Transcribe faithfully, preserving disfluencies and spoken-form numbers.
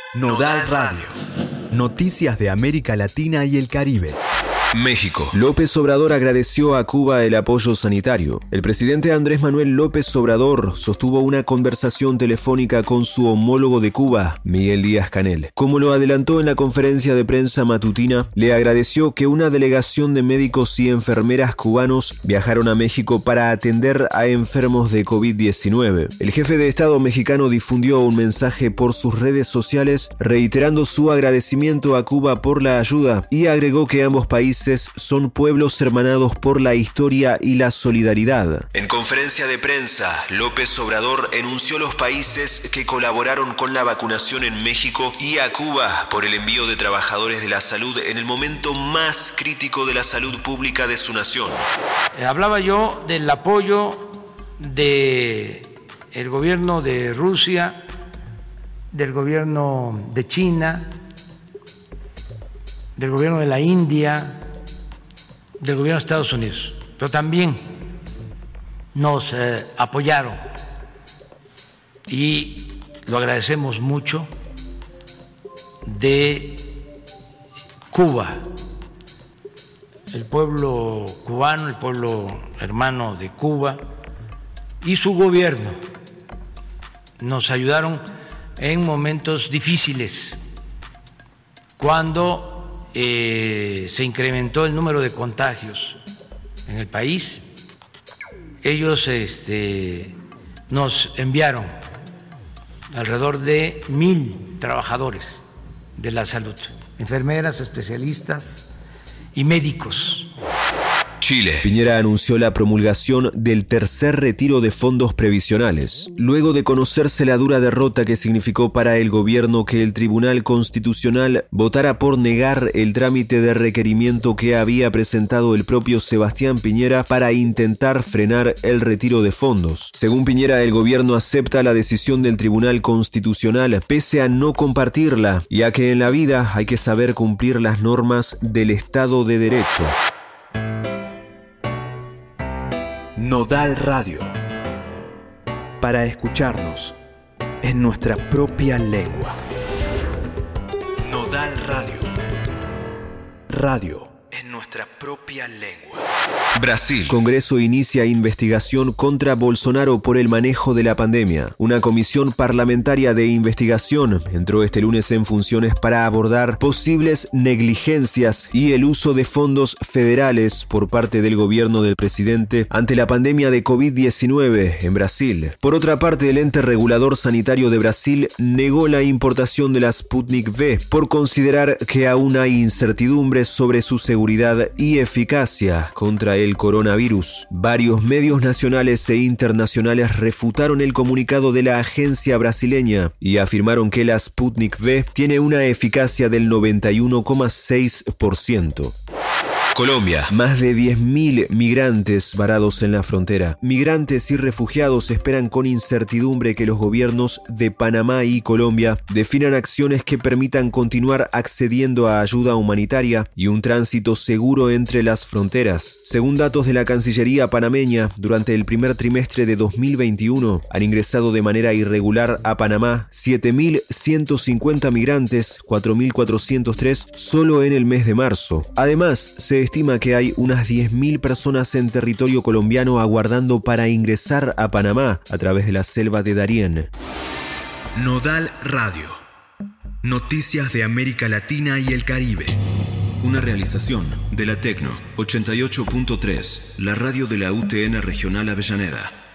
Nodal Radio. Noticias de América Latina y el Caribe. México. López Obrador agradeció a Cuba el apoyo sanitario. El presidente Andrés Manuel López Obrador sostuvo una conversación telefónica con su homólogo de Cuba, Miguel Díaz-Canel. Como lo adelantó en la conferencia de prensa matutina, le agradeció que una delegación de médicos y enfermeras cubanos viajaron a México para atender a enfermos de covid diecinueve. El jefe de Estado mexicano difundió un mensaje por sus redes sociales reiterando su agradecimiento a Cuba por la ayuda y agregó que ambos países son pueblos hermanados por la historia y la solidaridad. En conferencia de prensa, López Obrador enunció los países que colaboraron con la vacunación en México y a Cuba por el envío de trabajadores de la salud en el momento más crítico de la salud pública de su nación. Hablaba yo del apoyo del gobierno de Rusia, del gobierno de China, del gobierno de la India, del gobierno de Estados Unidos, pero también nos eh, apoyaron y lo agradecemos mucho de Cuba, el pueblo cubano, el pueblo hermano de Cuba y su gobierno nos ayudaron en momentos difíciles cuando Eh, se incrementó el número de contagios en el país. Ellos este, nos enviaron alrededor de mil trabajadores de la salud, enfermeras, especialistas y médicos. Chile. Piñera anunció la promulgación del tercer retiro de fondos previsionales, luego de conocerse la dura derrota que significó para el gobierno que el Tribunal Constitucional votara por negar el trámite de requerimiento que había presentado el propio Sebastián Piñera para intentar frenar el retiro de fondos. Según Piñera, el gobierno acepta la decisión del Tribunal Constitucional pese a no compartirla, ya que en la vida hay que saber cumplir las normas del Estado de Derecho. Nodal Radio. Para escucharnos en nuestra propia lengua. Nodal Radio. Radio en nuestra propia lengua. Brasil. Congreso inicia investigación contra Bolsonaro por el manejo de la pandemia. Una comisión parlamentaria de investigación entró este lunes en funciones para abordar posibles negligencias y el uso de fondos federales por parte del gobierno del presidente ante la pandemia de covid diecinueve en Brasil. Por otra parte, el ente regulador sanitario de Brasil negó la importación de la Sputnik V por considerar que aún hay incertidumbres sobre su seguridad y eficacia contra el coronavirus. Varios medios nacionales e internacionales refutaron el comunicado de la agencia brasileña y afirmaron que la Sputnik V tiene una eficacia del noventa y uno coma seis por ciento. Colombia. Más de diez mil migrantes varados en la frontera. Migrantes y refugiados esperan con incertidumbre que los gobiernos de Panamá y Colombia definan acciones que permitan continuar accediendo a ayuda humanitaria y un tránsito seguro entre las fronteras. Según datos de la Cancillería panameña, durante el primer trimestre de dos mil veintiuno han ingresado de manera irregular a Panamá siete mil ciento cincuenta migrantes, cuatro mil cuatrocientos tres solo en el mes de marzo. Además, se estima que hay unas diez mil personas en territorio colombiano aguardando para ingresar a Panamá a través de la selva de Darién. Nodal Radio. Noticias de América Latina y el Caribe. Una realización de la Tecno ochenta y ocho punto tres, la radio de la U T N Regional Avellaneda.